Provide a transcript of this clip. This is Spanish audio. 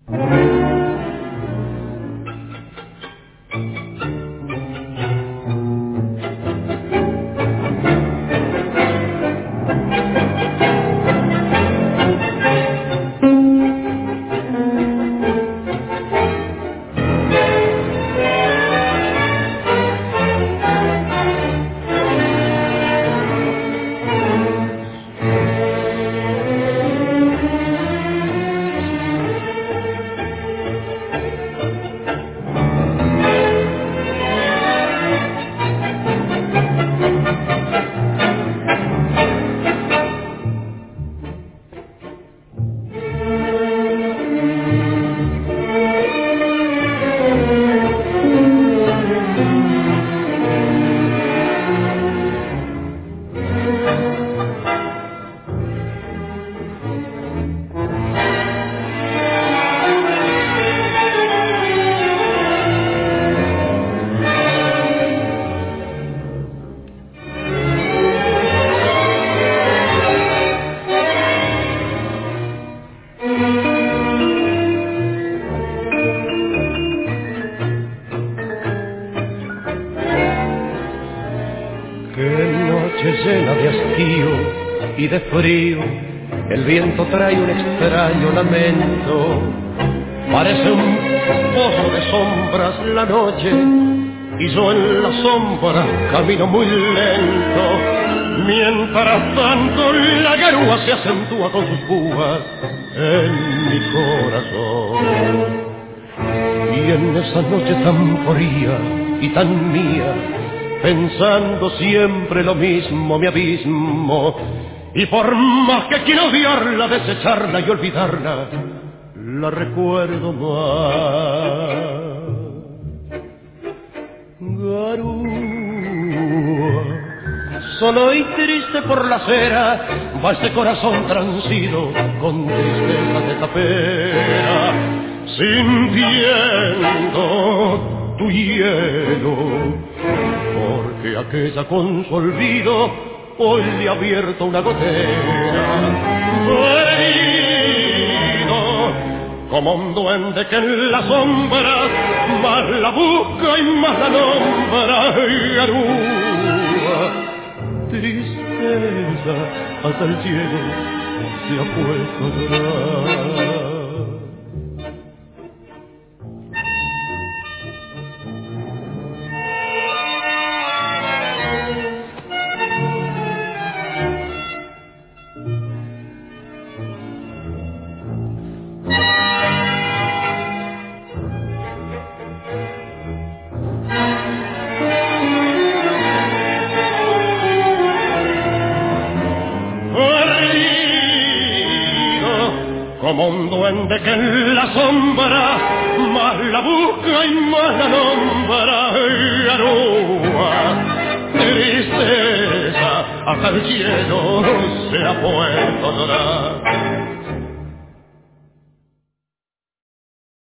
Llena de hastío y de frío, el viento trae un extraño lamento. Parece un pozo de sombras la noche, y yo en la sombra camino muy lento. Mientras tanto la garúa se acentúa con sus púas en mi corazón. Y en esa noche tan fría y tan mía, pensando siempre lo mismo, me abismo, y por más que quiero odiarla, desecharla y olvidarla, la recuerdo más. Garúa, solo y triste por la acera, va este corazón transido con tristeza de tapera, sintiendo tu hielo, porque aquella con su olvido hoy le ha abierto una gotera. Herido como un duende que en la sombra más la busca y más la nombra. Garúa, tristeza hasta el cielo se ha puesto a llorar. Como un duende que en la sombra más la busca y más la nombra. Garúa, tristeza hasta el cielo se ha puesto a llorar.